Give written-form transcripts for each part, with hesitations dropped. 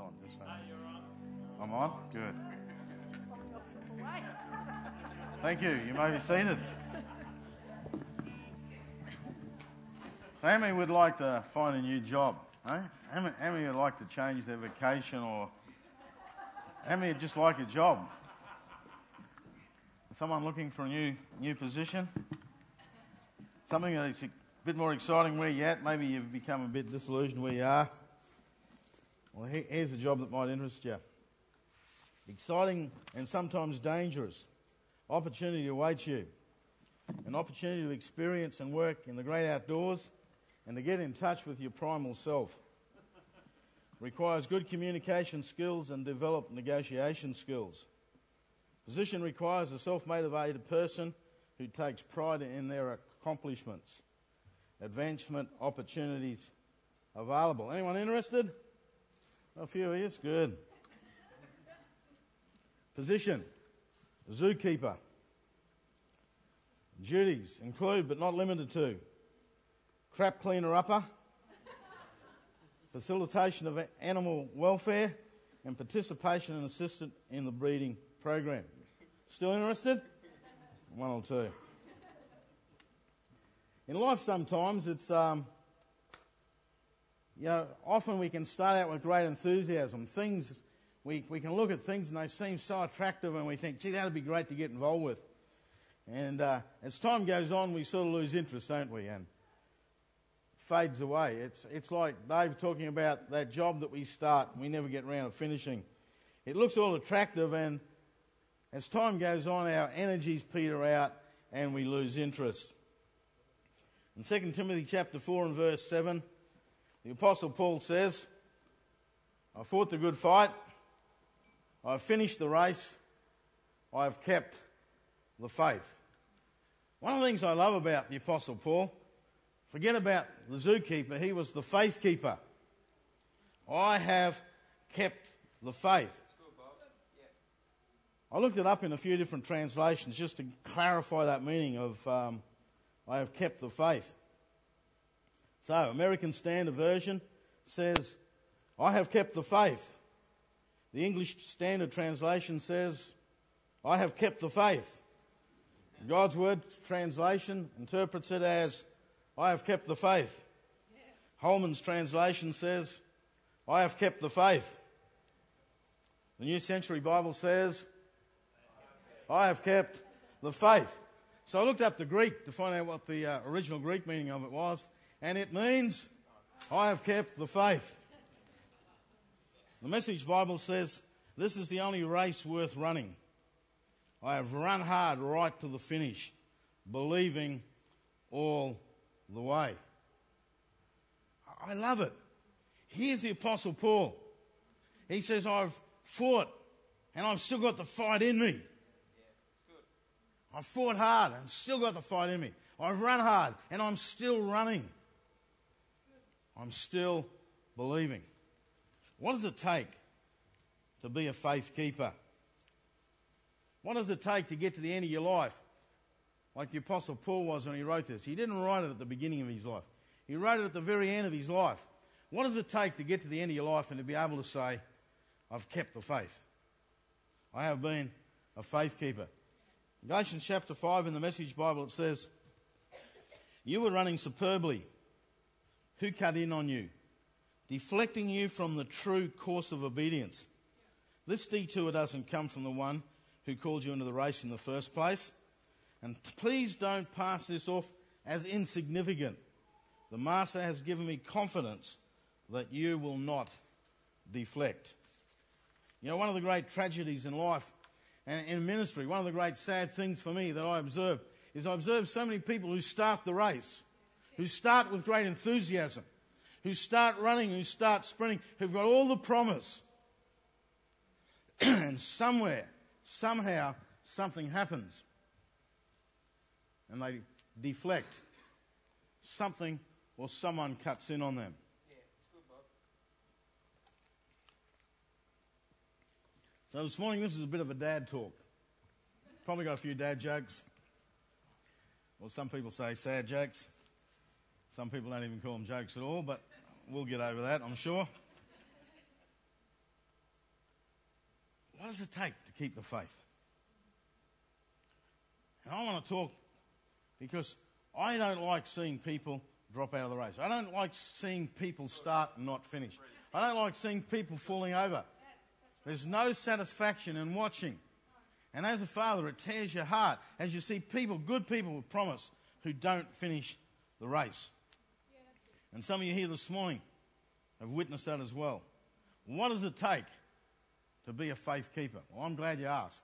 on? Just so. I'm on? Good. Thank you. You may be seated. How many would like to find a new job? Eh? How many would like to change their vacation, or how many would just like a job? Someone looking for a new position? Something that's a bit more exciting where you're at. Maybe you've become a bit disillusioned where you are. Well, here's a job that might interest you. Exciting and sometimes dangerous. Opportunity awaits you. An opportunity to experience and work in the great outdoors and to get in touch with your primal self. Requires good communication skills and developed negotiation skills. Position requires a self-motivated person who takes pride in their accomplishments. Advancement opportunities available. Anyone interested? A few of you, good. Position, zookeeper. Duties include but not limited to crap cleaner upper, facilitation of animal welfare, and participation and assistance in the breeding program. Still interested? One or two. In life sometimes it's, often we can start out with great enthusiasm. We can look at things and they seem so attractive and we think, gee, that would be great to get involved with. And as time goes on, we sort of lose interest, don't we? And fades away. It's like Dave talking about that job that we start and we never get around to finishing. It looks all attractive, and as time goes on, our energies peter out and we lose interest. In 2 Timothy chapter 4 and verse 7, the Apostle Paul says, I fought the good fight, I have finished the race, I have kept the faith. One of the things I love about the Apostle Paul, forget about the zookeeper, he was the faith keeper. I have kept the faith. I looked it up in a few different translations just to clarify that meaning of I have kept the faith. So, American Standard Version says, I have kept the faith. The English Standard Translation says, I have kept the faith. God's Word Translation interprets it as, I have kept the faith. Holman's translation says, I have kept the faith. The New Century Bible says, I have kept the faith. So I looked up the Greek to find out what the original Greek meaning of it was, and it means, I have kept the faith. The Message Bible says, this is the only race worth running. I have run hard right to the finish, believing all the way. I love it. Here's the Apostle Paul. He says, I've fought and I've still got the fight in me. I fought hard and still got the fight in me. I've run hard and I'm still running. I'm still believing. What does it take to be a faith keeper? What does it take to get to the end of your life? Like the Apostle Paul was when he wrote this. He didn't write it at the beginning of his life. He wrote it at the very end of his life. What does it take to get to the end of your life and to be able to say, I've kept the faith? I have been a faith keeper. Galatians chapter 5 in the Message Bible, it says, you were running superbly. Who cut in on you? Deflecting you from the true course of obedience. This detour doesn't come from the one who called you into the race in the first place. And please don't pass this off as insignificant. The Master has given me confidence that you will not deflect. You know, one of the great tragedies in life and in ministry, one of the great sad things for me that I observe is I observe so many people who start the race, who start with great enthusiasm, who start running, who start sprinting, who've got all the promise. And somewhere, somehow, something happens. And they deflect. Something or someone cuts in on them. Yeah, it's good, Bob. So this morning, this is a bit of a dad talk. Probably got a few dad jokes. Well, some people say sad jokes. Some people don't even call them jokes at all, but we'll get over that, I'm sure. does it take to keep the faith? And I want to talk because I don't like seeing people drop out of the race. I don't like seeing people start and not finish. I don't like seeing people falling over. There's no satisfaction in watching. And as a father, it tears your heart as you see people, good people with promise, who don't finish the race. And some of you here this morning have witnessed that as well. What does it take to be a faith keeper? Well, I'm glad you asked.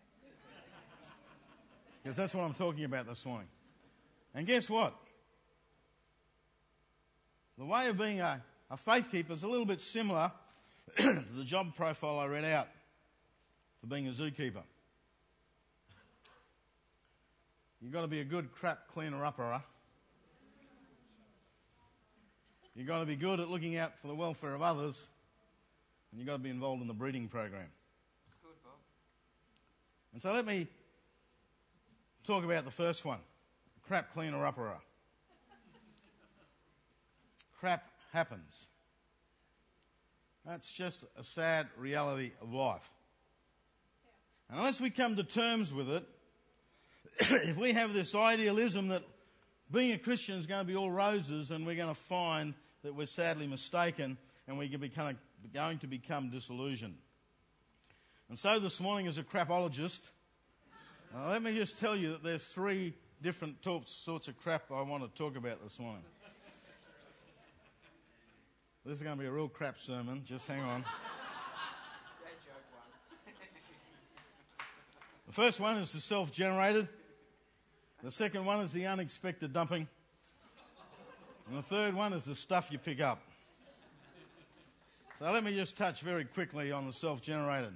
Because that's what I'm talking about this morning. And guess what? The way of being a faith keeper is a little bit similar to the job profile I read out for being a zookeeper. You've got to be a good crap cleaner-upper. You've got to be good at looking out for the welfare of others, and you've got to be involved in the breeding program. That's good, Bob. And so let me talk about the first one, crap cleaner-upper. Crap happens. That's just a sad reality of life. And unless we come to terms with it, if we have this idealism that being a Christian is going to be all roses and we're going to find that we're sadly mistaken and we're going to become disillusioned. And so this morning, as a crapologist, let me just tell you that there's 3 different sorts of crap I want to talk about this morning. This is going to be a real crap sermon. Just hang on. The first one is the self-generated. The second one is the unexpected dumping. And the third one is the stuff you pick up. So let me just touch very quickly on the self-generated.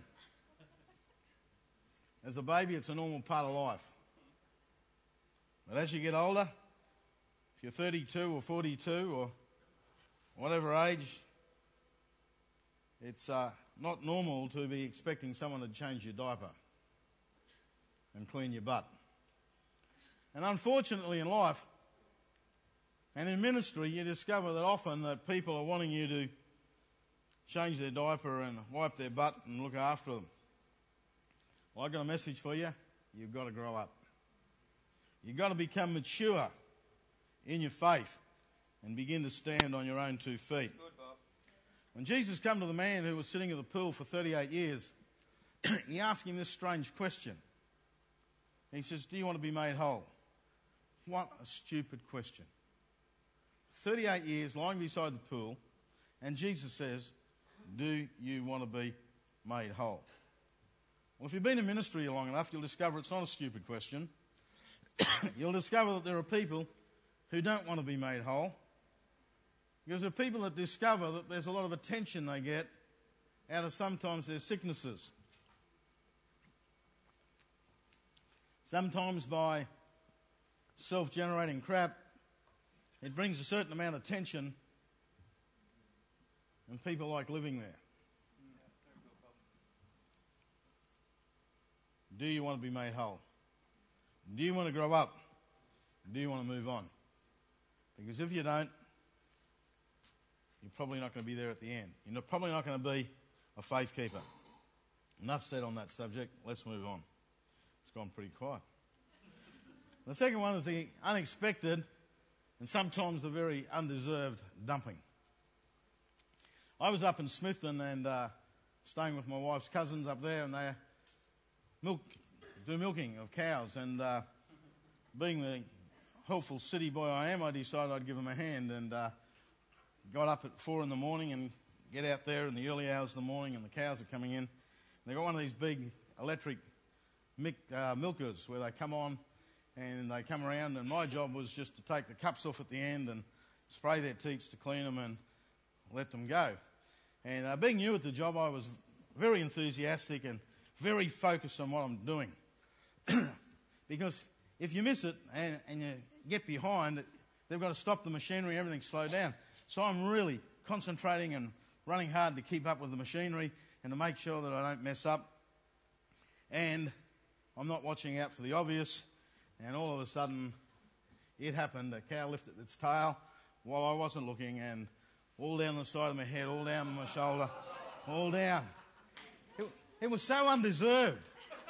As a baby, it's a normal part of life. But as you get older, if you're 32 or 42 or whatever age, it's not normal to be expecting someone to change your diaper and clean your butt. And unfortunately in life and in ministry, you discover that often that people are wanting you to change their diaper and wipe their butt and look after them. Well, I've got a message for you. You've got to grow up. You've got to become mature in your faith and begin to stand on your own 2 feet. Good, Bob. When Jesus came to the man who was sitting at the pool for 38 years, he asked him this strange question. He says, do you want to be made whole? What a stupid question. 38 years lying beside the pool, and Jesus says, do you want to be made whole? Well, if you've been in ministry long enough, you'll discover it's not a stupid question. You'll discover that there are people who don't want to be made whole, because there are people that discover that there's a lot of attention they get out of sometimes their sicknesses. Sometimes by self-generating crap, it brings a certain amount of tension, and people like living there. Do you want to be made whole? Do you want to grow up? Do you want to move on? Because if you don't, you're probably not going to be there at the end. You're probably not going to be a faith keeper. Enough said on that subject. Let's move on. It's gone pretty quiet. The second one is the unexpected and sometimes the very undeserved dumping. I was up in Smithton and staying with my wife's cousins up there, and they do milking of cows. And being the helpful city boy I am, I decided I'd give them a hand, and got up at 4 in the morning and get out there in the early hours of the morning, and the cows are coming in. And they've got one of these big electric milkers where they come on and they come around, and my job was just to take the cups off at the end and spray their teats to clean them and let them go. And being new at the job, I was very enthusiastic and very focused on what I'm doing. Because if you miss it and you get behind, they've got to stop the machinery, everything slowed down. So I'm really concentrating and running hard to keep up with the machinery and to make sure that I don't mess up. And I'm not watching out for the obvious. And all of a sudden, it happened. A cow lifted its tail while I wasn't looking, and all down the side of my head, all down my shoulder, all down. It was so undeserved.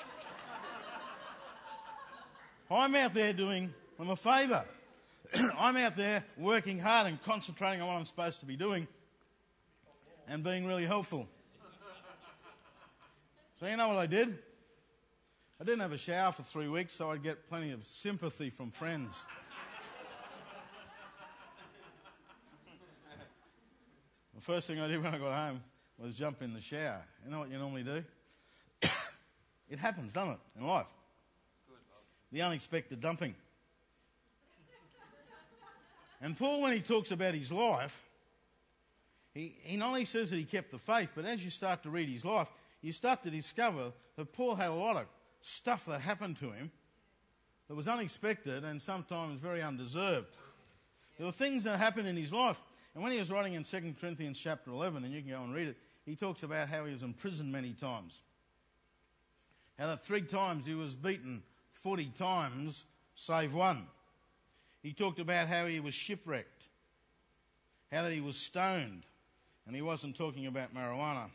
I'm out there doing them a favour. I'm out there working hard and concentrating on what I'm supposed to be doing and being really helpful. So you know what I did? I didn't have a shower for 3 weeks, so I'd get plenty of sympathy from friends. The first thing I did when I got home was jump in the shower. You know what you normally do? It happens, doesn't it, in life? The unexpected dumping. And Paul, when he talks about his life, he not only says that he kept the faith, but as you start to read his life, you start to discover that Paul had a lot of stuff that happened to him that was unexpected and sometimes very undeserved. There were things that happened in his life. And when he was writing in 2 Corinthians chapter 11, and you can go and read it, he talks about how he was in prison many times. How that 3 times he was beaten 40 times, save one. He talked about how he was shipwrecked, how that he was stoned, and he wasn't talking about marijuana.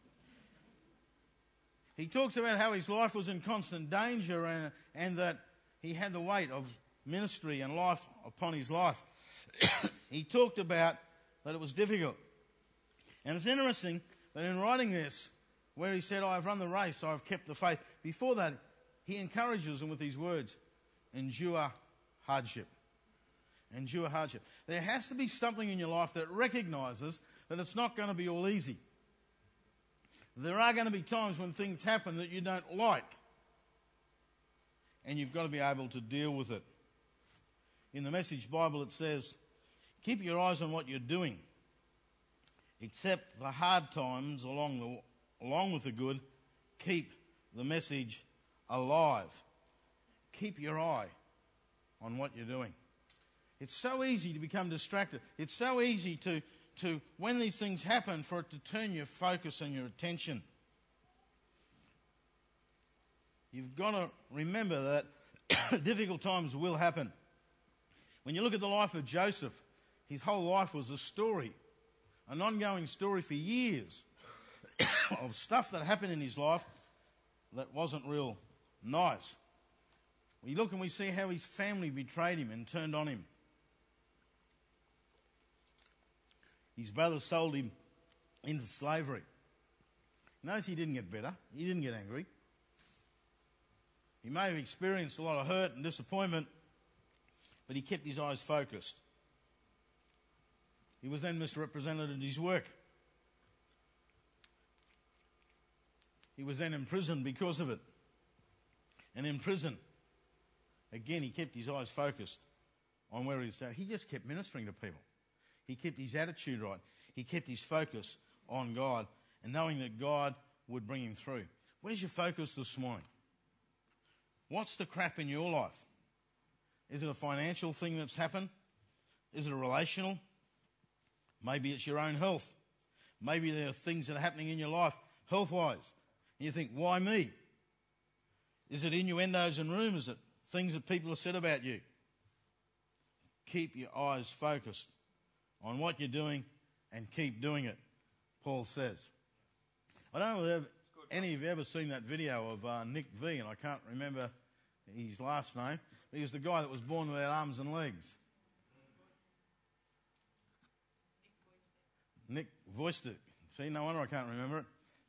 He talks about how his life was in constant danger and that he had the weight of ministry and life upon his life. He talked about that it was difficult. And it's interesting that in writing this, where he said, I've run the race, I've kept the faith, before that, he encourages them with these words, endure hardship. Endure hardship. There has to be something in your life that recognises that it's not going to be all easy. There are going to be times when things happen that you don't like. And you've got to be able to deal with it. In the Message Bible it says, keep your eyes on what you're doing. Accept the hard times along with the good. Keep the message alive. Keep your eye on what you're doing. It's so easy to become distracted. It's so easy to when these things happen, for it to turn your focus and your attention. You've got to remember that difficult times will happen. When you look at the life of Joseph, his whole life was a story, an ongoing story for years of stuff that happened in his life that wasn't real nice. We look and we see how his family betrayed him and turned on him. His brothers sold him into slavery. Notice he didn't get better. He didn't get angry. He may have experienced a lot of hurt and disappointment, but he kept his eyes focused. He was then misrepresented in his work. He was then imprisoned because of it. And in prison, again, he kept his eyes focused on where he was at. He just kept ministering to people. He kept his attitude right. He kept his focus on God and knowing that God would bring him through. Where's your focus this morning? What's the crap in your life? Is it a financial thing that's happened? Is it a relational? Maybe it's your own health. Maybe there are things that are happening in your life health-wise. And you think, why me? Is it innuendos and rumours? Is it things that people have said about you? Keep your eyes focused on what you're doing and keep doing it, Paul says. I don't know if any of you ever seen that video of Nick V, and I can't remember his last name. He was the guy that was born without arms and legs. Nick Voistick. See, no wonder I can't remember it.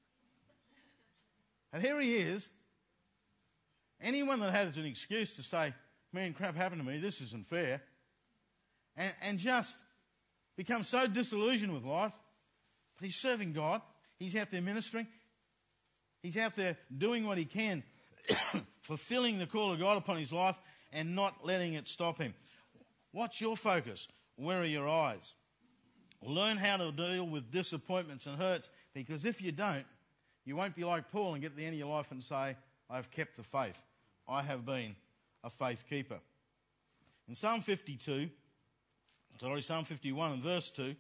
And here he is. Anyone that had an excuse to say, man, crap happened to me, this isn't fair, and just become so disillusioned with life. But he's serving God. He's out there ministering. He's out there doing what he can, fulfilling the call of God upon his life and not letting it stop him. What's your focus? Where are your eyes? Learn how to deal with disappointments and hurts, because if you don't, you won't be like Paul and get to the end of your life and say, I've kept the faith. I have been a faith keeper. In Psalm 51 and verse 2,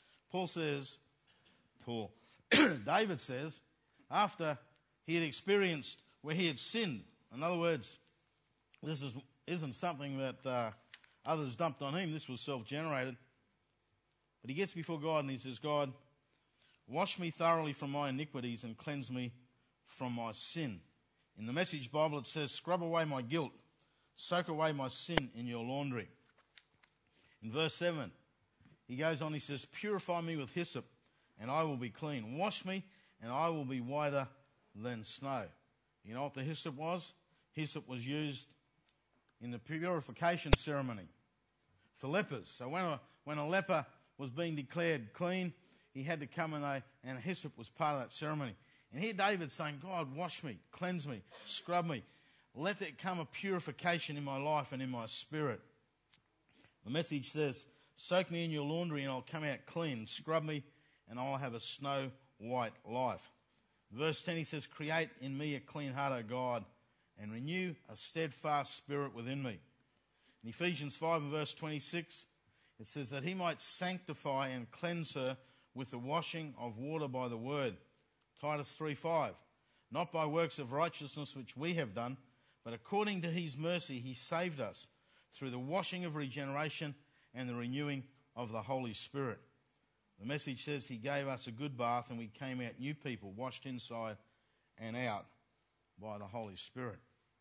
David says, after he had experienced where he had sinned, in other words, this isn't something that others dumped on him, this was self-generated, but he gets before God and he says, God, wash me thoroughly from my iniquities and cleanse me from my sin. In the Message Bible it says, scrub away my guilt, soak away my sin in your laundry. In verse 7, he goes on, he says, purify me with hyssop, and I will be clean. Wash me, and I will be whiter than snow. You know what the hyssop was? Hyssop was used in the purification ceremony for lepers. So when a leper was being declared clean, he had to come and hyssop was part of that ceremony. And here David's saying, God, wash me, cleanse me, scrub me. Let there come a purification in my life and in my spirit. The Message says, soak me in your laundry and I'll come out clean. Scrub me and I'll have a snow white life. Verse 10 he says, create in me a clean heart, O God, and renew a steadfast spirit within me. In Ephesians 5 and verse 26, it says that he might sanctify and cleanse her with the washing of water by the word. Titus 3:5, not by works of righteousness which we have done, but according to his mercy he saved us through the washing of regeneration and the renewing of the Holy Spirit. The Message says he gave us a good bath and we came out new people, washed inside and out by the Holy Spirit.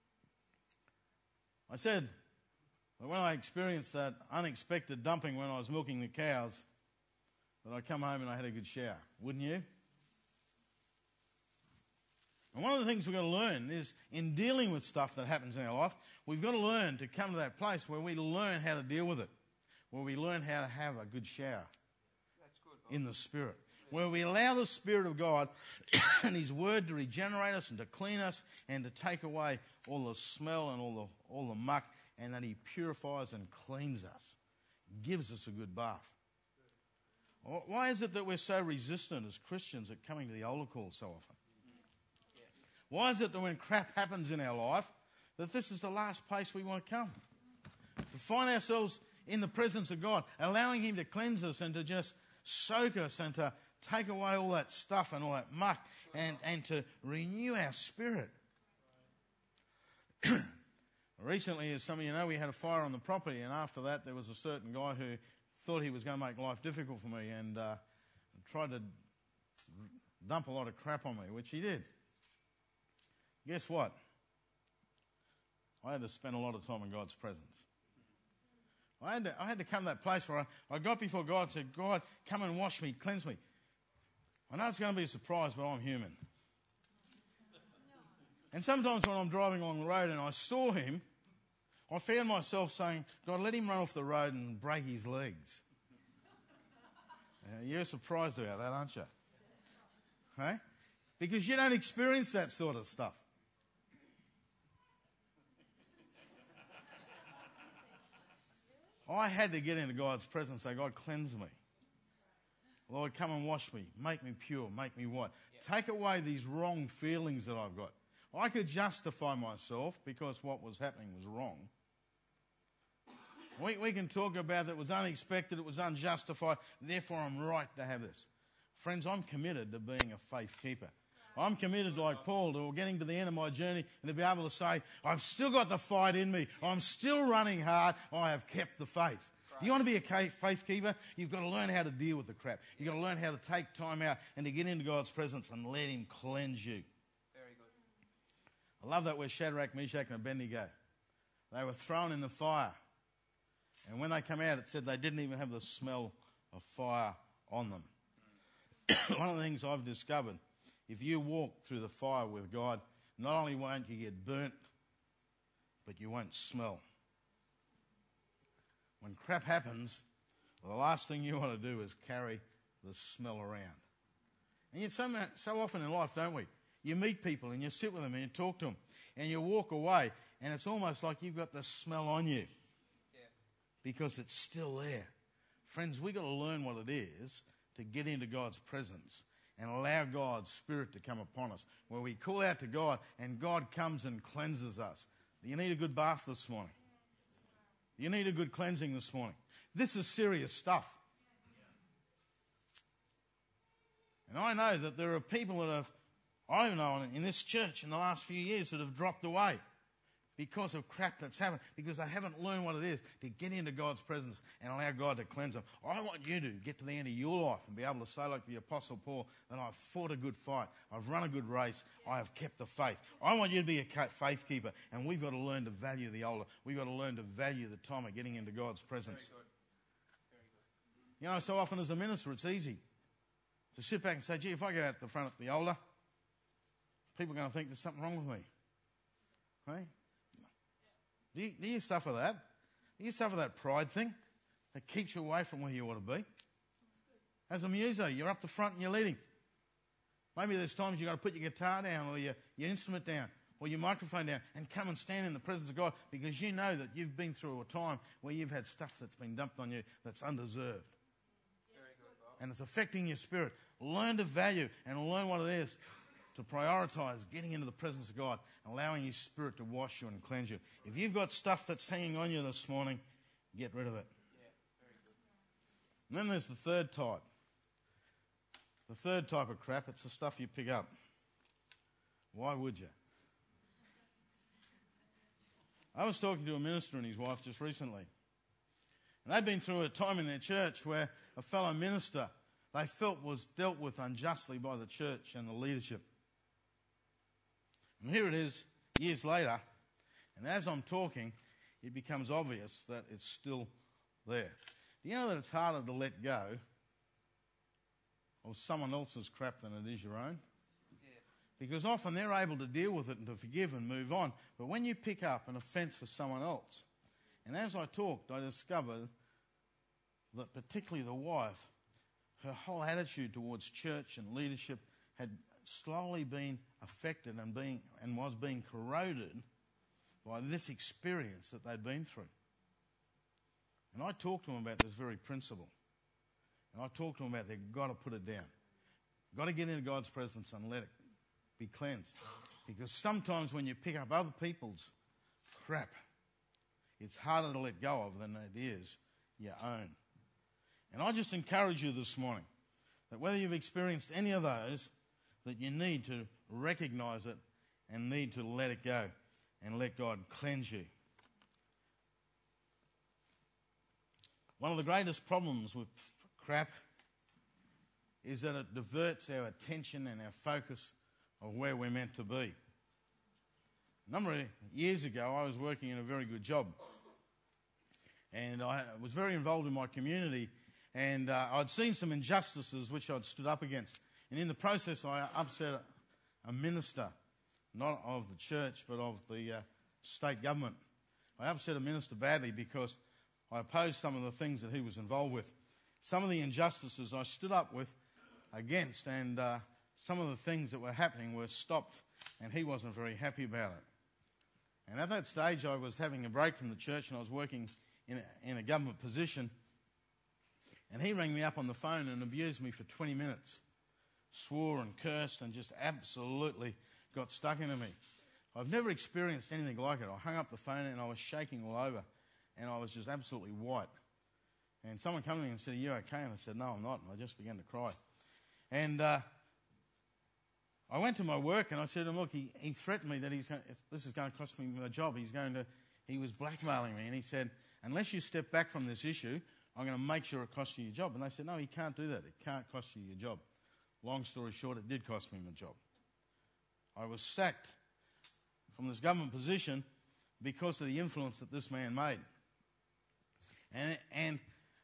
I said that when I experienced that unexpected dumping when I was milking the cows, that I come home and I had a good shower. Wouldn't you? And one of the things we've got to learn is in dealing with stuff that happens in our life, we've got to learn to come to that place where we learn how to deal with it, where we learn how to have a good shower in the Spirit, where we allow the Spirit of God and His Word to regenerate us and to clean us and to take away all the smell and all the muck, and that He purifies and cleans us, gives us a good bath. Why is it that we're so resistant as Christians at coming to the altar call so often? Why is it that when crap happens in our life, that this is the last place we want to come? To find ourselves in the presence of God, allowing Him to cleanse us and to just soak us and to take away all that stuff and all that muck and to renew our spirit. Recently, as some of you know, we had a fire on the property, and after that there was a certain guy who thought he was going to make life difficult for me and tried to dump a lot of crap on me, which he did. Guess what? I had to spend a lot of time in God's presence. I had to come to that place where I got before God and said, God, come and wash me, cleanse me. I know it's going to be a surprise, but I'm human. And sometimes when I'm driving along the road and I saw him, I found myself saying, God, let him run off the road and break his legs. You're surprised about that, aren't you? Hey? Because you don't experience that sort of stuff. I had to get into God's presence and say, God, cleanse me. Lord, come and wash me. Make me pure. Make me white. Take away these wrong feelings that I've got. I could justify myself because what was happening was wrong. We can talk about that it was unexpected, it was unjustified, therefore I'm right to have this. Friends, I'm committed to being a faith keeper. I'm committed, like Paul, to getting to the end of my journey and to be able to say, I've still got the fight in me. I'm still running hard. I have kept the faith. You want to be a faith keeper? You've got to learn how to deal with the crap. You've got to learn how to take time out and to get into God's presence and let Him cleanse you. Very good. I love that with Shadrach, Meshach and Abednego. They were thrown in the fire. And when they come out, it said they didn't even have the smell of fire on them. One of the things I've discovered, if you walk through the fire with God, not only won't you get burnt, but you won't smell. When crap happens, the last thing you want to do is carry the smell around. And yet so often in life, don't we? You meet people and you sit with them and you talk to them and you walk away and it's almost like you've got the smell on you. Yeah. Because it's still there. Friends, we've got to learn what it is to get into God's presence and allow God's Spirit to come upon us, where we call out to God and God comes and cleanses us. You need a good bath this morning. You need a good cleansing this morning. This is serious stuff. And I know that there are people that I know in this church in the last few years that have dropped away because of crap that's happened, because they haven't learned what it is to get into God's presence and allow God to cleanse them. I want you to get to the end of your life and be able to say like the Apostle Paul that I've fought a good fight, I've run a good race, I have kept the faith. I want you to be a faith keeper, and we've got to learn to value the altar. We've got to learn to value the time of getting into God's presence. Very good. You know, so often as a minister it's easy to sit back and say, gee, if I go out the front at the altar, people are going to think there's something wrong with me. Hey? Do you suffer that? Do you suffer that pride thing that keeps you away from where you ought to be? As a muso, you're up the front and you're leading. Maybe there's times you've got to put your guitar down or your instrument down or your microphone down and come and stand in the presence of God because you know that you've been through a time where you've had stuff that's been dumped on you that's undeserved. And it's affecting your spirit. Learn to value and learn what it is to prioritise getting into the presence of God, allowing His Spirit to wash you and cleanse you. If you've got stuff that's hanging on you this morning, get rid of it. Yeah, very good. And then there's the third type. The third type of crap, it's the stuff you pick up. Why would you? I was talking to a minister and his wife just recently. And they'd been through a time in their church where a fellow minister they felt was dealt with unjustly by the church and the leadership. And here it is, years later, and as I'm talking, it becomes obvious that it's still there. Do you know that it's harder to let go of someone else's crap than it is your own? Yeah. Because often they're able to deal with it and to forgive and move on. But when you pick up an offence for someone else, and as I talked, I discovered that particularly the wife, her whole attitude towards church and leadership had slowly been affected and was being corroded by this experience that they'd been through. And I talked to them about this very principle. And I talked to them about they've got to put it down. Got to get into God's presence and let it be cleansed. Because sometimes when you pick up other people's crap, it's harder to let go of than it is your own. And I just encourage you this morning that whether you've experienced any of those, that you need to recognise it and need to let it go and let God cleanse you. One of the greatest problems with crap is that it diverts our attention and our focus of where we're meant to be. A number of years ago, I was working in a very good job. And I was very involved in my community. And I'd seen some injustices which I'd stood up against. And in the process, I upset a minister, not of the church, but of the state government. I upset a minister badly because I opposed some of the things that he was involved with. Some of the injustices I stood up against, and some of the things that were happening were stopped, and he wasn't very happy about it. And at that stage, I was having a break from the church, and I was working in a government position. And he rang me up on the phone and abused me for 20 minutes. Swore and cursed and just absolutely got stuck into me. I've never experienced anything like it. I hung up the phone and I was shaking all over. And I was just absolutely white. And someone came to me and said, "Are you okay?" And I said, "No, I'm not." And I just began to cry. And I went to my work and I said to him, "Look, he threatened me that if this is going to cost me my job, he was blackmailing me." And he said, "Unless you step back from this issue, I'm going to make sure it costs you your job." And they said, "No, he can't do that. It can't cost you your job." Long story short, it did cost me my job. I was sacked from this government position because of the influence that this man made. And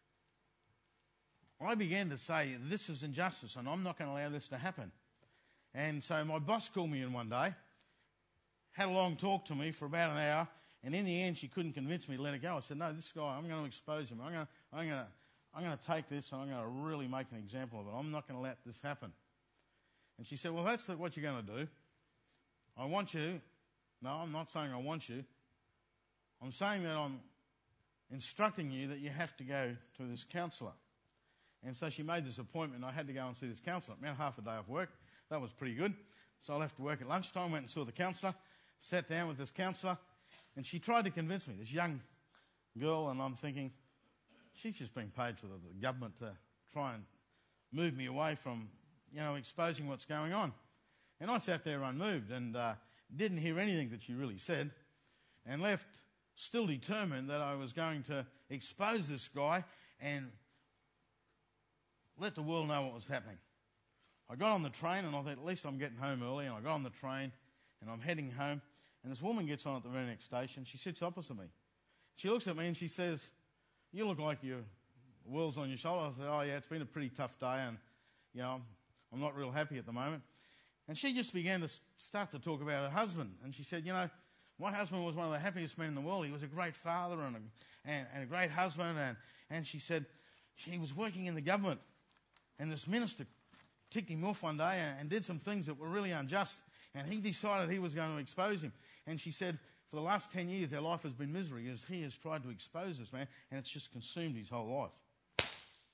I began to say, this is injustice and I'm not going to allow this to happen. And so my boss called me in one day, had a long talk to me for about an hour, and in the end she couldn't convince me to let it go. I said, "No, this guy, I'm going to expose him. I'm going to take this and I'm going to really make an example of it. I'm not going to let this happen." And she said, "Well, that's what you're going to do. I want you." No, I'm not saying I want you. I'm saying that I'm instructing you that you have to go to this counsellor. And so she made this appointment and I had to go and see this counsellor. It meant half a day off work. That was pretty good. So I left work at lunchtime, went and saw the counsellor, sat down with this counsellor, and she tried to convince me, this young girl, and I'm thinking, she's just being paid for the government to try and move me away from, exposing what's going on. And I sat there unmoved and didn't hear anything that she really said. and left still determined that I was going to expose this guy and let the world know what was happening. I got on the train and I thought, at least I'm getting home early, and I got on the train and I'm heading home, and this woman gets on at the very next station. She sits opposite me. She looks at me and she says, "You look like your world's on your shoulder." I said, "Oh yeah, it's been a pretty tough day, and I'm not real happy at the moment." And she just began to start to talk about her husband, and she said, "My husband was one of the happiest men in the world. He was a great father and a great husband." And she said he was working in the government, and this minister ticked him off one day and did some things that were really unjust, and he decided he was going to expose him. And she said, for the last 10 years, our life has been misery as he has tried to expose this man, and it's just consumed his whole life.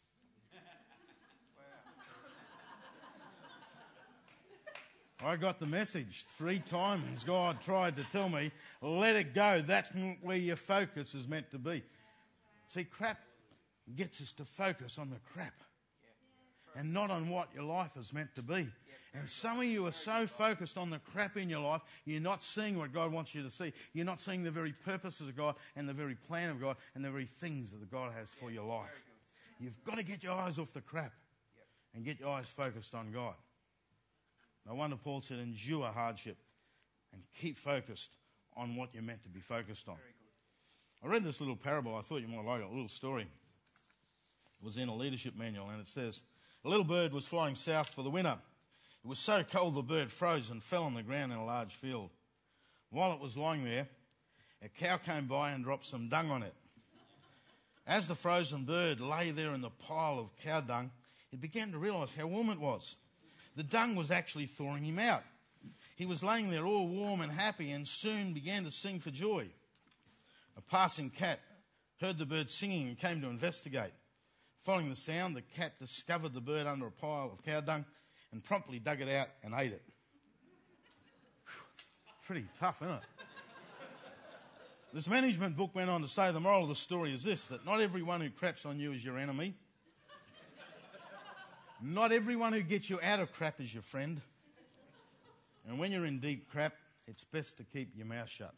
I got the message 3 times. God tried to tell me, let it go. That's not where your focus is meant to be. See, crap gets us to focus on the crap and not on what your life is meant to be. And some of you are so focused on the crap in your life, you're not seeing what God wants you to see. You're not seeing the very purposes of God and the very plan of God and the very things that God has for your life. You've got to get your eyes off the crap and get your eyes focused on God. No wonder Paul said, endure hardship and keep focused on what you're meant to be focused on. I read this little parable. I thought you might like it, a little story. It was in a leadership manual, and it says, a little bird was flying south for the winter. It was so cold the bird froze and fell on the ground in a large field. While it was lying there, a cow came by and dropped some dung on it. As the frozen bird lay there in the pile of cow dung, it began to realise how warm it was. The dung was actually thawing him out. He was laying there all warm and happy and soon began to sing for joy. A passing cat heard the bird singing and came to investigate. Following the sound, the cat discovered the bird under a pile of cow dung and promptly dug it out and ate it. Pretty tough, isn't it? This management book went on to say the moral of the story is this, that not everyone who craps on you is your enemy. Not everyone who gets you out of crap is your friend. And when you're in deep crap, it's best to keep your mouth shut.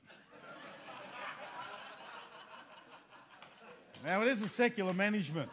Now, it isn't secular management.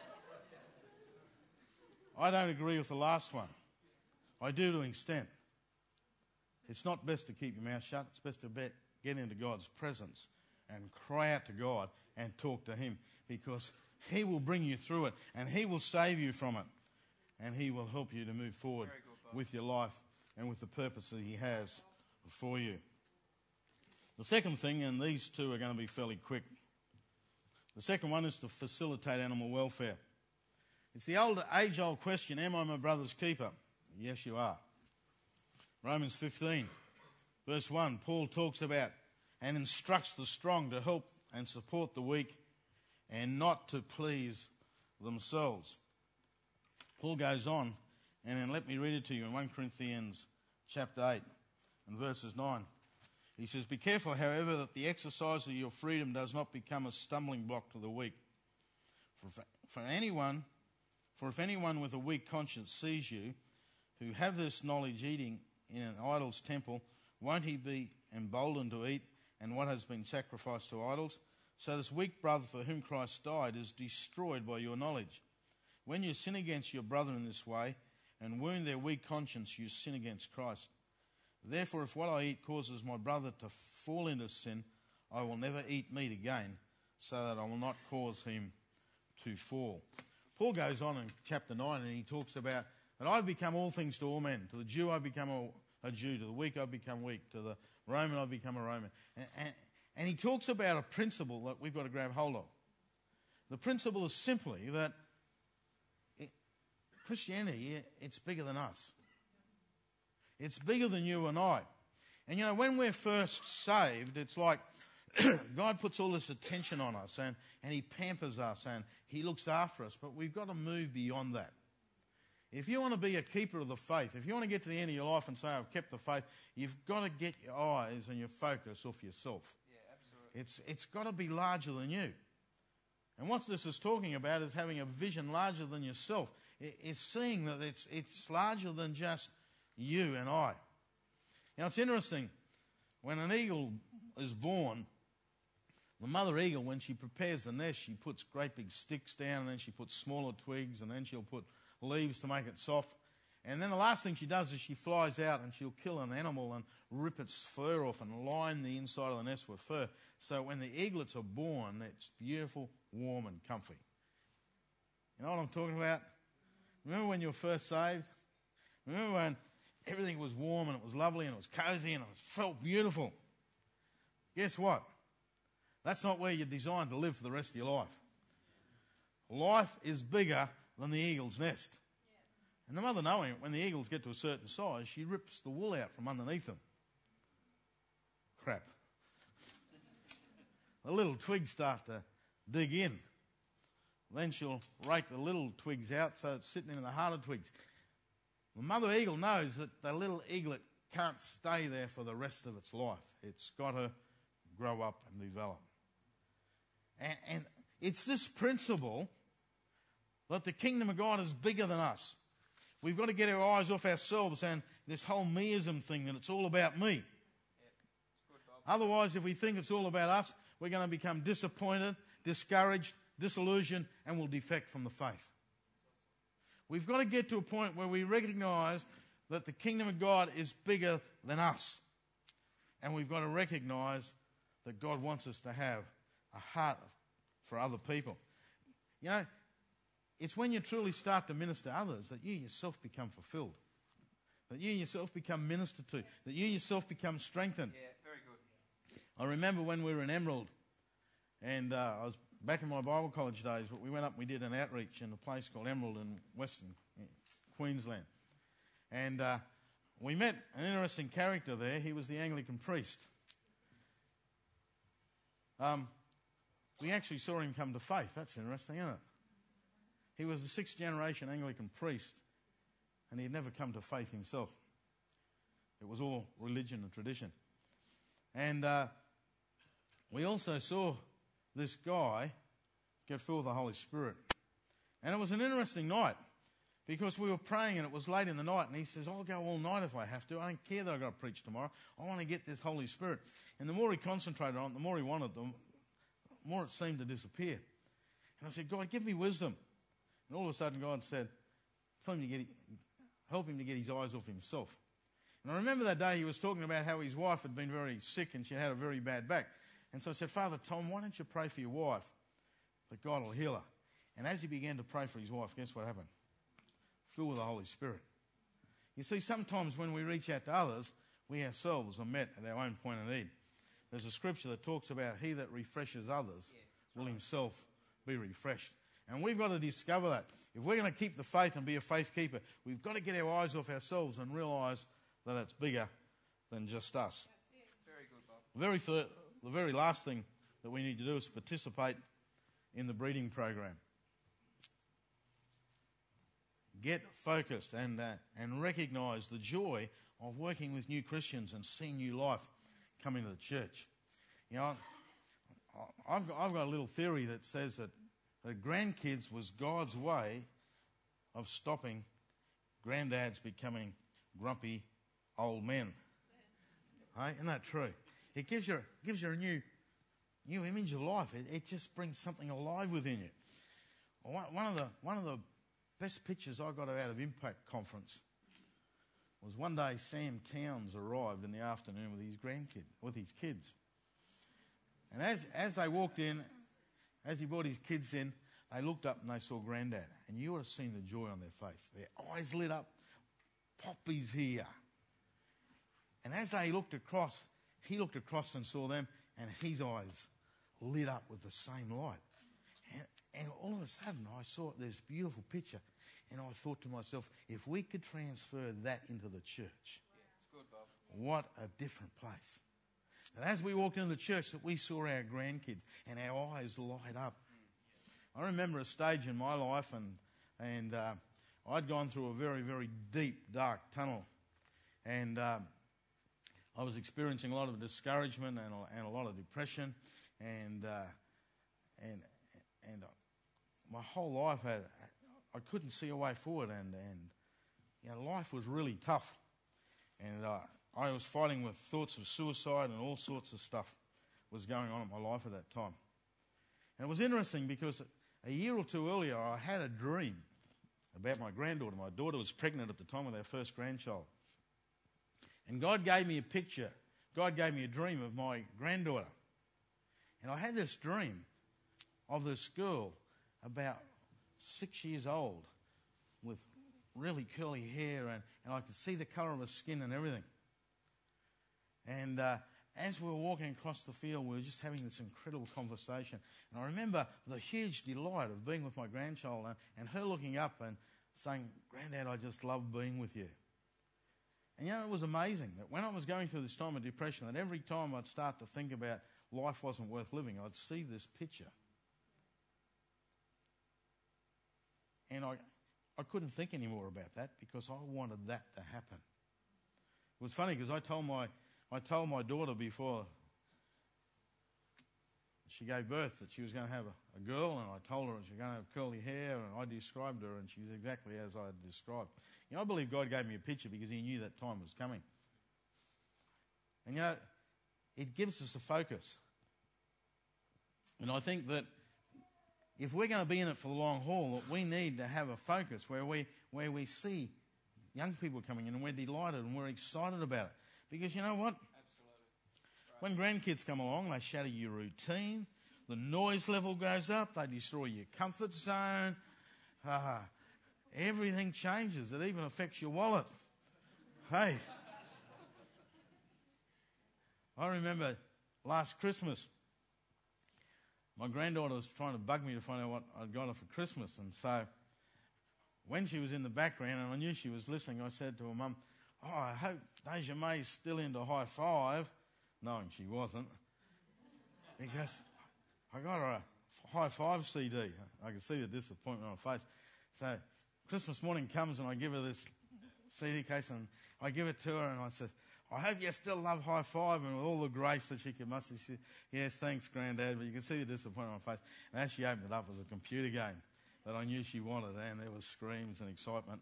I don't agree with the last one. I do to an extent. It's not best to keep your mouth shut. It's best to get into God's presence and cry out to God and talk to Him, because He will bring you through it and He will save you from it. And He will help you to move forward with your life and with the purpose that He has for you. The second thing, and these two are going to be fairly quick. The second one is to facilitate animal welfare. It's the age-old question, am I my brother's keeper? Yes, you are. Romans 15, verse 1, Paul talks about and instructs the strong to help and support the weak and not to please themselves. Paul goes on, and then let me read it to you in 1 Corinthians chapter 8 and verses 9. He says, be careful, however, that the exercise of your freedom does not become a stumbling block to the weak. For if anyone with a weak conscience sees you, who have this knowledge eating in an idol's temple, won't he be emboldened to eat and what has been sacrificed to idols? So this weak brother for whom Christ died is destroyed by your knowledge. When you sin against your brother in this way and wound their weak conscience, you sin against Christ. Therefore, if what I eat causes my brother to fall into sin, I will never eat meat again, so that I will not cause him to fall. Paul goes on in chapter 9 and he talks about that I've become all things to all men. To the Jew I become a Jew, to the weak I become weak, to the Roman I become a Roman. And he talks about a principle that we've got to grab hold of. The principle is simply that Christianity, it's bigger than us. It's bigger than you and I. And you know, when we're first saved, it's like God puts all this attention on us and He pampers us and He looks after us. But we've got to move beyond that. If you want to be a keeper of the faith, if you want to get to the end of your life and say, I've kept the faith, you've got to get your eyes and your focus off yourself. Yeah, absolutely. It's got to be larger than you. And what this is talking about is having a vision larger than yourself. It's seeing that it's larger than just you and I. Now, it's interesting. When an eagle is born, The mother eagle, when she prepares the nest, she puts great big sticks down, and then she puts smaller twigs, and then she'll put leaves to make it soft. And then the last thing she does is she flies out and she'll kill an animal and rip its fur off and line the inside of the nest with fur. So when the eaglets are born, it's beautiful, warm and comfy. You know what I'm talking about? Remember when you were first saved? Remember when everything was warm and it was lovely and it was cozy and it felt beautiful? Guess what? That's not where you're designed to live for the rest of your life. Life is bigger than the eagle's nest. And the mother, knowing it, when the eagles get to a certain size, she rips the wool out from underneath them. Crap. The little twigs start to dig in. Then she'll rake the little twigs out so it's sitting in the harder twigs. The mother eagle knows that the little eaglet can't stay there for the rest of its life. It's got to grow up and develop. And it's this principle that the kingdom of God is bigger than us. We've got to get our eyes off ourselves and this whole meism thing, that it's all about me. Otherwise, if we think it's all about us, we're going to become disappointed, discouraged, disillusioned, and will defect from the faith. We've got to get to a point where we recognise that the kingdom of God is bigger than us. And we've got to recognise that God wants us to have a heart for other people. You know, it's when you truly start to minister to others that you yourself become fulfilled. That you yourself become ministered to. That you yourself become strengthened. Yeah, very good. I remember when we were in Emerald, and I was back in my Bible college days, but we went up and we did an outreach in a place called Emerald in Western Queensland. And we met an interesting character there. He was the Anglican priest. We actually saw him come to faith. That's interesting, isn't it? He was the sixth generation Anglican priest, and he had never come to faith himself. It was all religion and tradition. And we also saw this guy get filled with the Holy Spirit. And it was an interesting night, because we were praying and it was late in the night, and he says, I'll go all night if I have to. I don't care that I've got to preach tomorrow. I want to get this Holy Spirit. And the more he concentrated on it, the more he wanted them, the more it seemed to disappear. And I said, God, give me wisdom. And all of a sudden God said, help him to get his eyes off himself. And I remember that day he was talking about how his wife had been very sick and she had a very bad back. And so I said, Father Tom, why don't you pray for your wife that God will heal her? And as he began to pray for his wife, guess what happened? Filled with the Holy Spirit. You see, sometimes when we reach out to others, we ourselves are met at our own point of need. There's a scripture that talks about he that refreshes others will himself be refreshed. And we've got to discover that. If we're going to keep the faith and be a faith keeper, we've got to get our eyes off ourselves and realise that it's bigger than just us. Very good, Bob. The very last thing that we need to do is participate in the breeding program. Get focused and recognise the joy of working with new Christians and seeing new life come into the church. You know, I've got a little theory that says that grandkids was God's way of stopping granddads becoming grumpy old men. Hey, isn't that true? It gives you a new image of life. It just brings something alive within you. One of the best pictures I got out of Impact Conference was one day Sam Towns arrived in the afternoon with his kids. And as they walked in, as he brought his kids in, they looked up and they saw Grandad. And you would have seen the joy on their face. Their eyes lit up. Poppy's here. And as they looked across, he looked across and saw them, and his eyes lit up with the same light. And all of a sudden, I saw this beautiful picture, and I thought to myself, if we could transfer that into the church, It's good, Bob. what a different place. And as we walked into the church, that we saw our grandkids, and our eyes light up. I remember a stage in my life, and I'd gone through a very, very deep, dark tunnel, and I was experiencing a lot of discouragement and a lot of depression, and my whole life I couldn't see a way forward, and you know, life was really tough, and I was fighting with thoughts of suicide and all sorts of stuff was going on in my life at that time. And it was interesting because a year or two earlier I had a dream about my granddaughter. My daughter was pregnant at the time with our first grandchild. And God gave me a picture. God gave me a dream of my granddaughter. And I had this dream of this girl about 6 years old with really curly hair, and I could see the colour of her skin and everything. And as we were walking across the field, we were just having this incredible conversation. And I remember the huge delight of being with my grandchild and her looking up and saying, "Granddad, I just love being with you." And it was amazing that when I was going through this time of depression, that every time I'd start to think about life wasn't worth living, I'd see this picture. And I couldn't think anymore about that because I wanted that to happen. It was funny because I told my daughter before she gave birth that she was going to have a girl, and I told her she was going to have curly hair, and I described her, and she's exactly as I had described. I believe God gave me a picture because he knew that time was coming. And it gives us a focus. And I think that if we're going to be in it for the long haul, that we need to have a focus where we see young people coming in and we're delighted and we're excited about it. Because you know what? When grandkids come along, they shatter your routine. The noise level goes up. They destroy your comfort zone. Everything changes. It even affects your wallet. Hey. I remember last Christmas, my granddaughter was trying to bug me to find out what I'd got her for Christmas. And so when she was in the background and I knew she was listening, I said to her mum, "I hope Deja May's still into High Five," knowing she wasn't, because I got her a High Five CD. I could see the disappointment on her face. So Christmas morning comes and I give her this CD case and I give it to her and I said, "I hope you still love High Five," and with all the grace that she could muster, she said, "Yes, thanks, Granddad," but you could see the disappointment on her face. And as she opened it up, it was a computer game that I knew she wanted, and there was screams and excitement.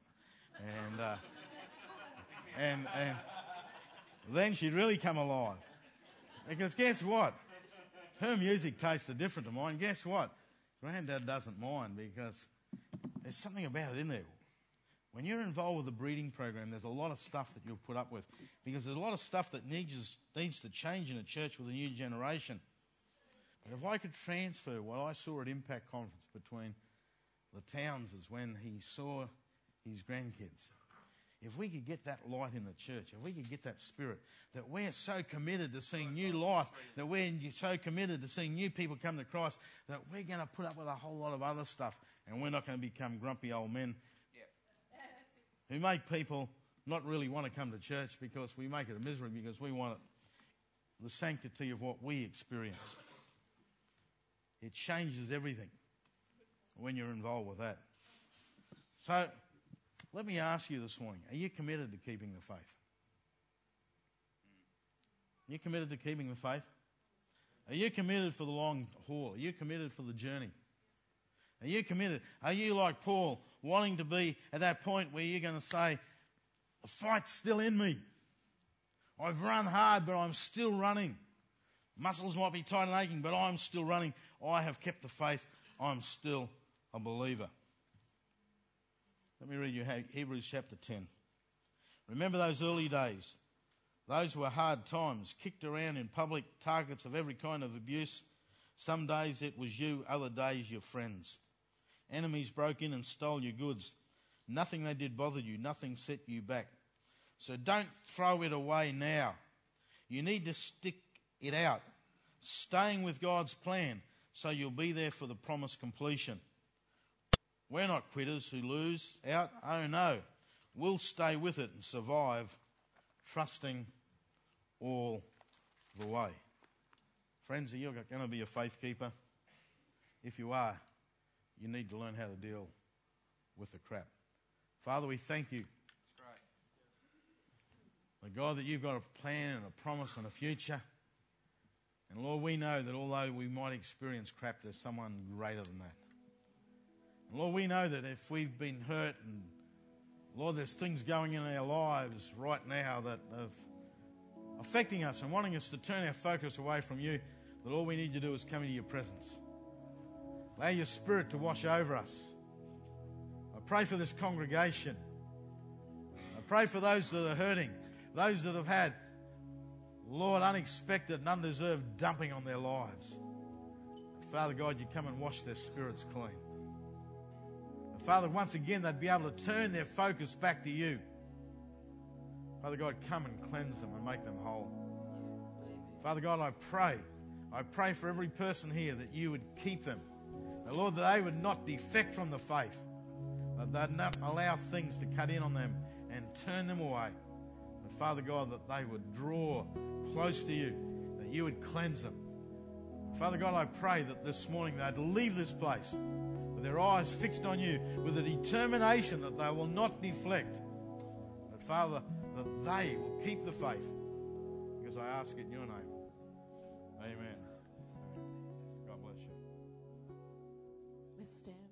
And then she'd really come alive. Because guess what? Her music tasted different to mine. Guess what? Granddad doesn't mind because there's something about it in there. When you're involved with the breeding program, there's a lot of stuff that you'll put up with because there's a lot of stuff that needs to change in a church with a new generation. But if I could transfer what I saw at Impact Conference between the Townses when he saw his grandkids, if we could get that light in the church, if we could get that spirit, that we're so committed to seeing new life, that we're so committed to seeing new people come to Christ, that we're going to put up with a whole lot of other stuff and we're not going to become grumpy old men who make people not really want to come to church because we make it a misery because we want the sanctity of what we experienced. It changes everything when you're involved with that. So, let me ask you this morning, are you committed to keeping the faith? Are you committed to keeping the faith? Are you committed for the long haul? Are you committed for the journey? Are you committed? Are you like Paul, wanting to be at that point where you're going to say, the fight's still in me. I've run hard, but I'm still running. Muscles might be tight and aching, but I'm still running. I have kept the faith. I'm still a believer. Let me read you Hebrews chapter 10. Remember those early days. Those were hard times, kicked around in public, targets of every kind of abuse. Some days it was you, other days your friends. Enemies broke in and stole your goods. Nothing they did bothered you. Nothing set you back. So don't throw it away now. You need to stick it out, staying with God's plan so you'll be there for the promised completion. We're not quitters who lose out. Oh no. We'll stay with it and survive, trusting all the way. Friends, are you going to be a faith keeper? If you are, you need to learn how to deal with the crap. Father, we thank you. That's The right. God, that you've got a plan and a promise and a future. And Lord, we know that although we might experience crap, there's someone greater than that. And Lord, we know that if we've been hurt and Lord, there's things going in our lives right now that are affecting us and wanting us to turn our focus away from you, that all we need to do is come into your presence. Allow your Spirit to wash over us. I pray for this congregation. I pray for those that are hurting, those that have had, Lord, unexpected and undeserved dumping on their lives. Father God, you come and wash their spirits clean. And Father, once again, they'd be able to turn their focus back to you. Father God, come and cleanse them and make them whole. Father God, I pray for every person here that you would keep them. And Lord, that they would not defect from the faith, that they'd not allow things to cut in on them and turn them away. And Father God, that they would draw close to you, that you would cleanse them. Father God, I pray that this morning they'd leave this place with their eyes fixed on you, with a determination that they will not deflect. But Father, that they will keep the faith, because I ask it in your name. Amen. God bless you. Let's stand.